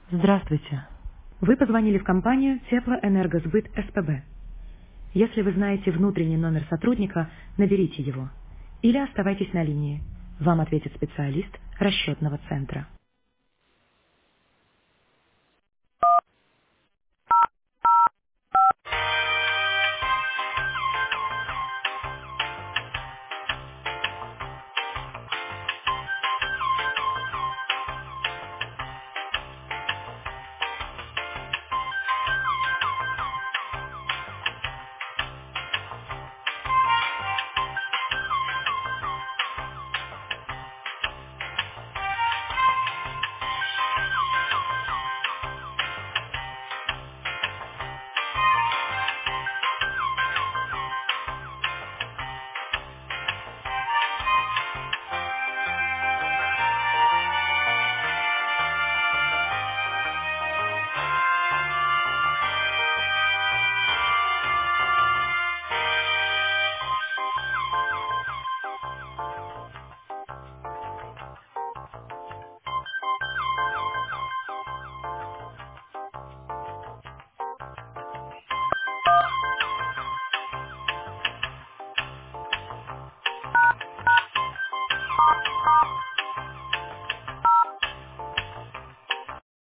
Здравствуйте. Вы позвонили в компанию Теплоэнергосбыт СПБ. Если вы знаете внутренний номер сотрудника, наберите его. Или оставайтесь на линии. Вам ответит специалист расчетного центра.